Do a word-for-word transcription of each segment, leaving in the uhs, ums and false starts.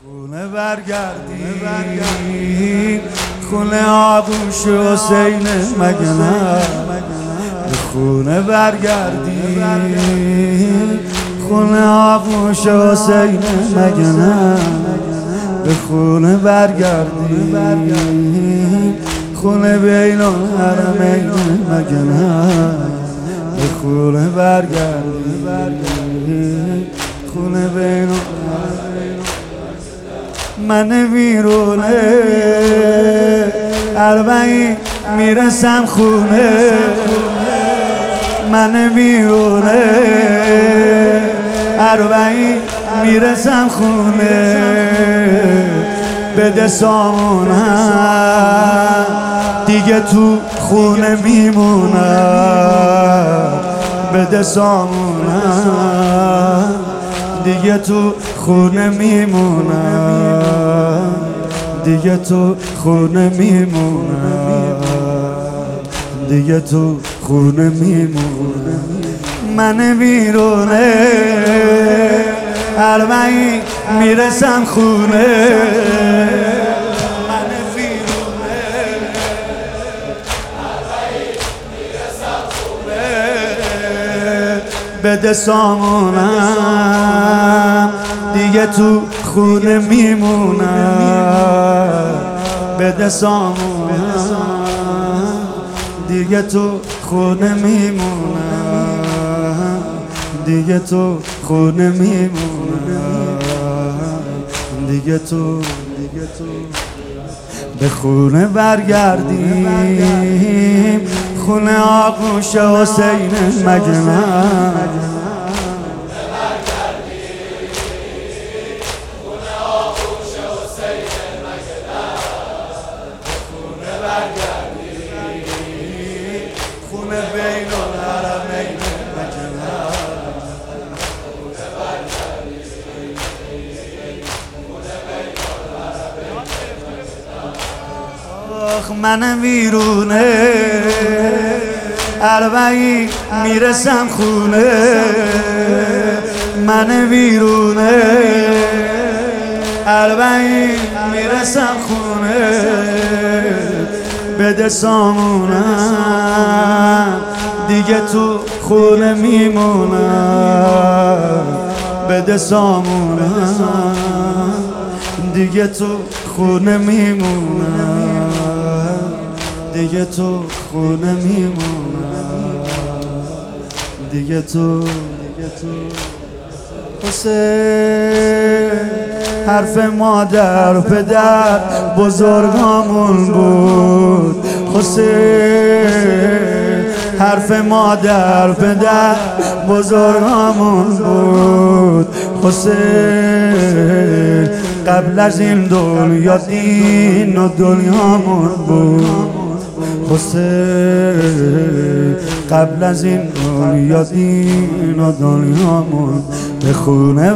خونه برگردیم خونه آغوش حسین مگه نه به خونه برگردیم خونه آغوش حسین مگه نه به خونه برگردیم خونه بین الحرمین مگه نه به خونه برگردیم خونه بین الحرمین من ویرونه اربعین میرسم خونه من ویرونه اربعین میرسم خونه بده سامونم دیگه تو خونه میمونم بده سامونم دیگه تو خونه میمونم دیگه تو خونه میمونم دیگه تو خونه میمونم من ویرونه اربعین میرسم خونه من ویرونه اربعین میرسم خونه بده سامونم دیگه تو خونه میمونم بده سامونم دیگه تو خونه میمونم دیگه تو خونه میمونم دیگه تو دیگه تو به خونه برگردیم خونه آغوش حسین مگه نه خونه بین الحرمین مگه نه آخ من ویرونه اربعین میرسم خونه من ویرونه اربعین میرسم خونه بده سامونم دیگه تو خونه میمونم بده سامونم دیگه تو خونه میمونم دیگه تو خونه میمونم دیگه تو دیگه تو حسین حرف مادر و پدر بزرگامون بود حسین حرف مادر و پدر بزرگامون بود حسین قبل از این دنیا دین و دنیامون بود حسین قبل از این دنیا دین و دنیامون به خونه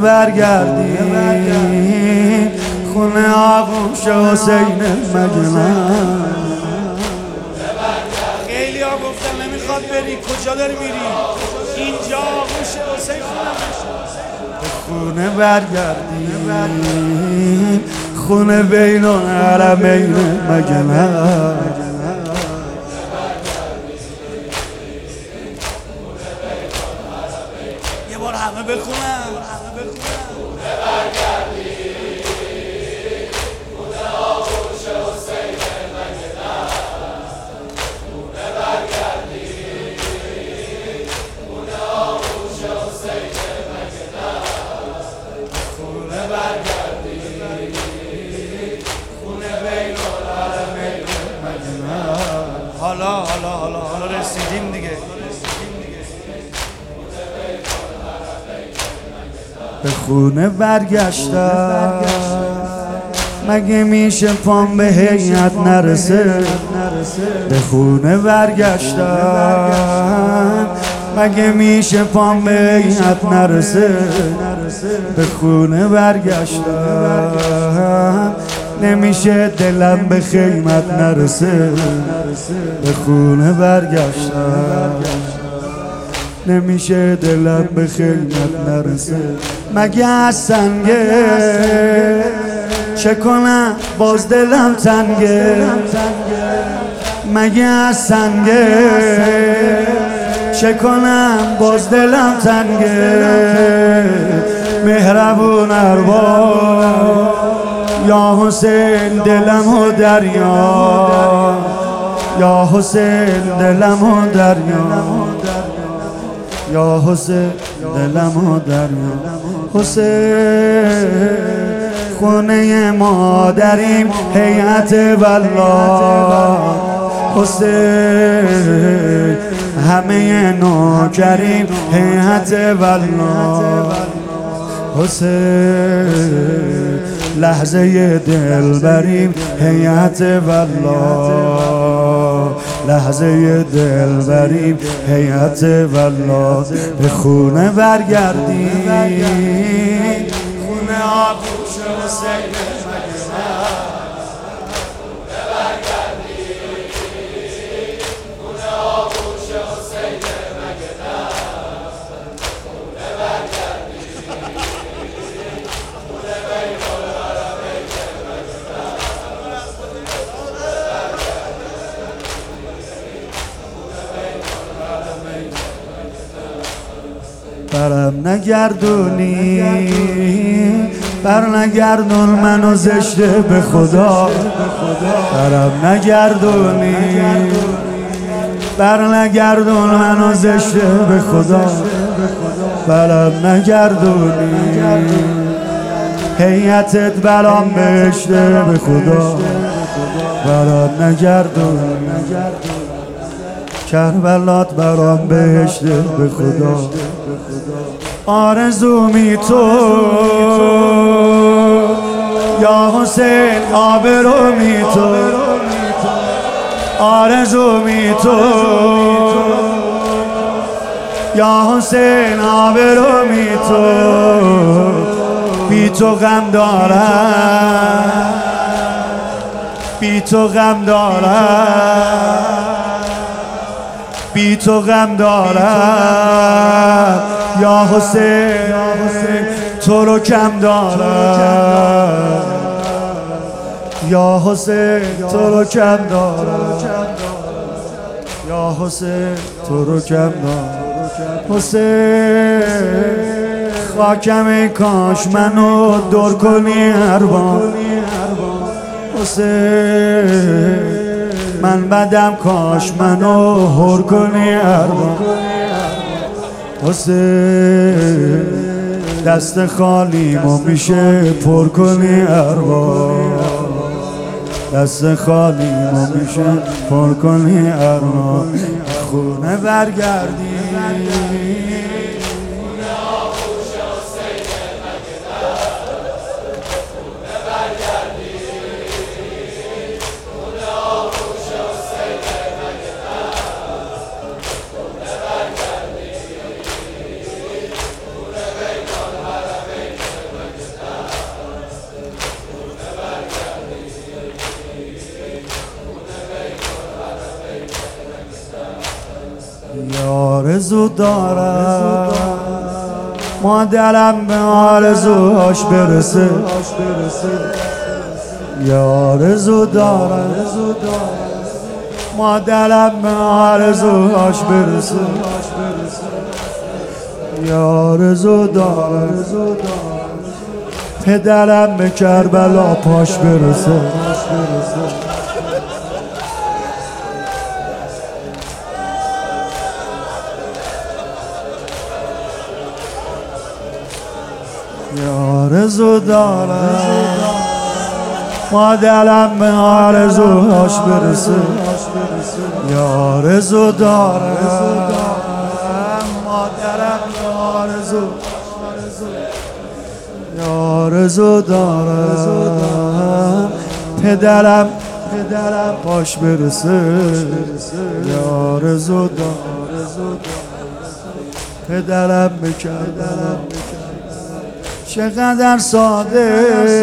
برگردیم خونه آغوش حسین مگه نه خیلی ها گفتن نمیخواد بری کجا داری میری اینجا آغوش حسین به خونه برگردیم خونه بین الحرمین مگه نه یه بار همه بخونن همه بخونن حالا حالا حالا حالا رسیدیم دیگه به خونه برگشتم مگه میشه پام به هیئت نرسه به خونه برگشتم مگه میشه پام به هیئت نرسه به خونه برگشتم نمیشه دلم به خیمت نرسه به خونه برگشتم نمیشه دلم به خیمت نرسه مگه از سنگه چه کنم باز دلم تنگه مگه از سنگه چه کنم باز دلم تنگه مهربون اربا یا حسین دلم و دریا یا حسین دلم و دریا یا حسین دلم و دریا حسین خونه مادریم هیئت والله حسین همه نوکریم هیئت والله حسین لحظه دل بریم هیئت والله لحظه دل بریم هیئت والله به خونه برگردیم خونه آغوش حسین برم نگردونی بر نگردون منو زشته به خدا برم نگردونی بر نگردون منو زشته به خدا برم نگردونی هیئتت برام بهشته به خدا برم نگردونی کربلات برام بهشته به خدا آرزومی تو یا حسین آبرومی تو آرزومی تو یا حسین آبرومی تو بی تو غم دارم بی تو غم دارم بی تو غم دارم یا حسین تو رو کم دارم یا حسین تو رو کم دارم یا حسین تو رو کم دارم حسین خاکم ای کاش منو دور کنی ارباب حسین من بدم کاش منو هر کنی ارباب حسین دست خالیمو میشه پر کنی ارباب دست خالیمو میشه پر کنی ارباب خونه برگردی آرزو دارم مادرم به آرزوهاش برسه یا آرزو دارم مادرم به آرزوهاش برسه یا آرزو دارم پدرم به کربلا پاش برسه آرزو دارم مادرم به آرزوهاش برسه یا آرزو دارم مادرم به آرزو یا آرزو دارم پدرم پدرم پاش برسه یا آرزو دارم پدرم بکردم چقدر ساده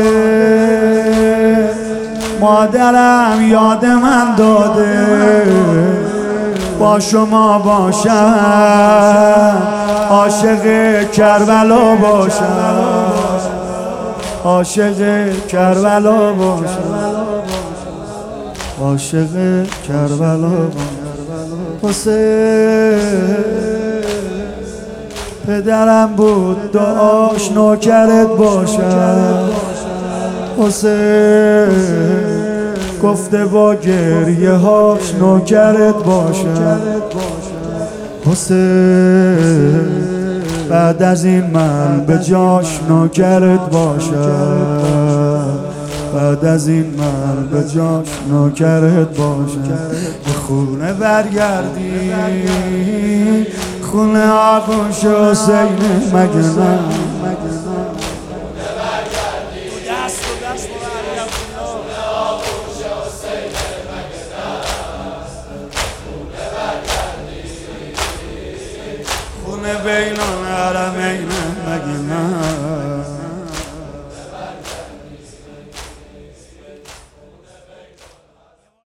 مادرم یاد من داده با شما باشم عاشق کربلا باشم عاشق کربلا باشم، عاشق کربلا باشم. حسین پدرم بود دعاش نوکرت باشم. حسین گفته با گریه هاش نوکرت باشم. حسین بعد از این من به جاش نوکرت باشم. بعد از این من به جاش نوکرت باشم. به خونه برگردی، خونه آغوش حسین مگه نه؟